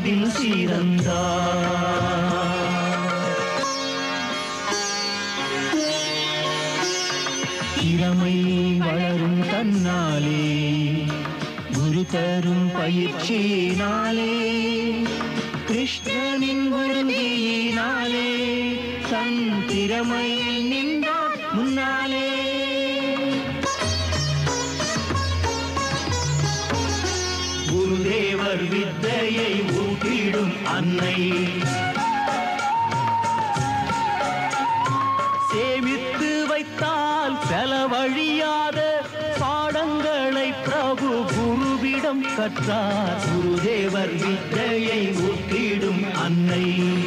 பாடத்தில் சிறந்தார். திறமை வளரும் தன்னாலே, குரு தரும் பயிற்சியினாலே, கிருஷ்ணனின் உறுதியினாலே தன் திறமையில் நின்றார் முன்னாலே. குருதேவர் வித்தையை ஊட்டிடும் அன்னை, சேமித்து வைத்தால் செலவழியாத பாடங்களை பிரபு குருவிடம் கற்றார். குருதேவர் வித்தையை ஊட்டிடும் அன்னை.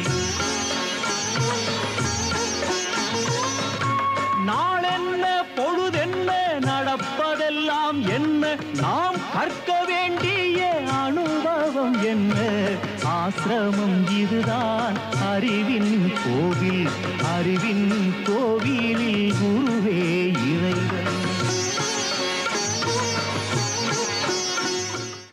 நாளென்ன பொழுதென்ன நடப்பதெல்லாம் என்ன, நாம் கற்க வேண்டிய அனுபவம் என்ன. ஆசிரமம் இதுதான் அறிவின் கோவில், அறிவின் கோவிலில் குரு